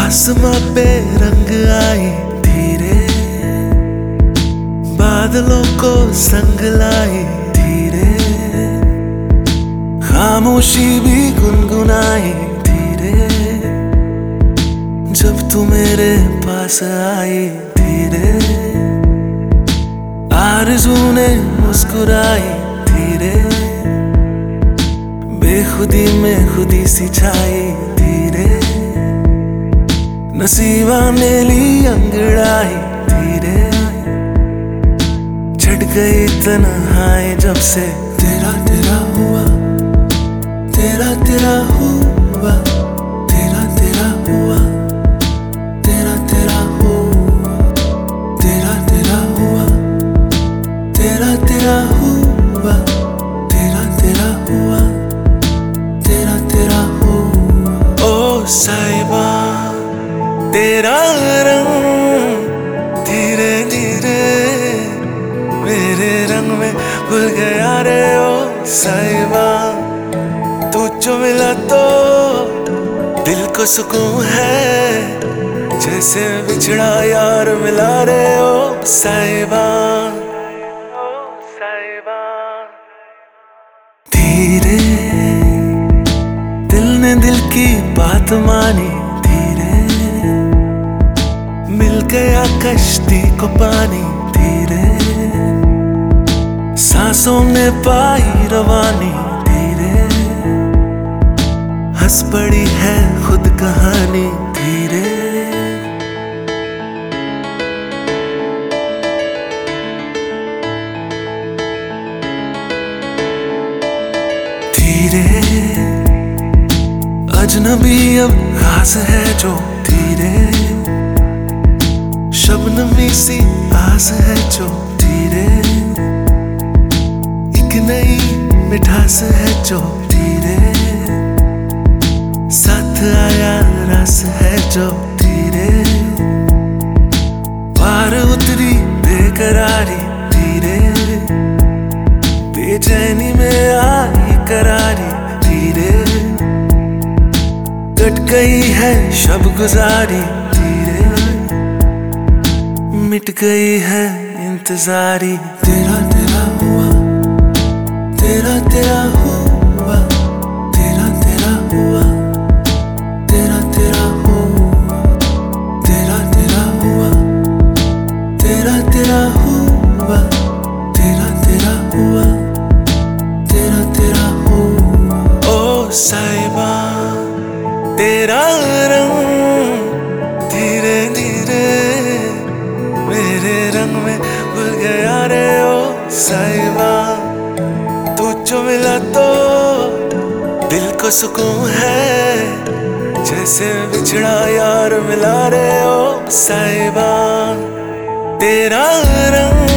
आसमां पे रंग आए धीरे, बादलों को संग लाए धीरे, खामोशी भी गुनगुनाए धीरे, जब तू मेरे पास आई धीरे, आरज़ू ने मुस्कुराई धीरे, बेखुदी में खुदी सी छाई धीरे, नसीबा ने ली अंगड़ाई धीरे, छट गई तन्हाई जब से तेरा तेरा हुआ, तेरा तेरा हुआ, तेरा तेरा हुआ, तेरा तेरा हुआ, तेरा तेरा हुआ, तेरा तेरा हुआ, तेरा तेरा हुआ, तेरा तेरा हुआ। ओ साहिबा तेरा रंग धीरे धीरे मेरे रंग में घुल गया रे। ओ साहिबा तू जो मिला तो दिल को सुकून है, जैसे बिछड़ा यार मिला रे। ओ साहिबा धीरे दिल ने दिल की बात मानी धीरे, मिल गया कश्ती को पानी धीरे, सांसों में पाई रवानी धीरे, हंस पड़ी है खुद कहानी धीरे। धीरे अजनबी अब खास है जो धीरे, शबनमी सी आस है जो धीरे, एक नई मिठास है जो धीरे, साथ आया रस है जो धीरे, पार उतरी बेकरारी धीरे, बेचैनी में आई करारी धीरे, कट गई है शब गुजारी धीरे, मिट गई है इंतजारी। तेरा तेरा हुआ, तेरा तेरा हुआ, तेरा तेरा हुआ, तेरा तेरा हुआ, तेरा तेरा हुआ, तेरा तेरा हुआ, तेरा तेरा हुआ, तेरा तेरा हुआ। ओ साहिबा तेरा रंग धीरे धीरे मेरे रंग में घुल गया रे। ओ साहिबा तू जो मिला तो दिल को सुकून है, जैसे बिछड़ा यार मिला रे। ओ साहिबा तेरा रंग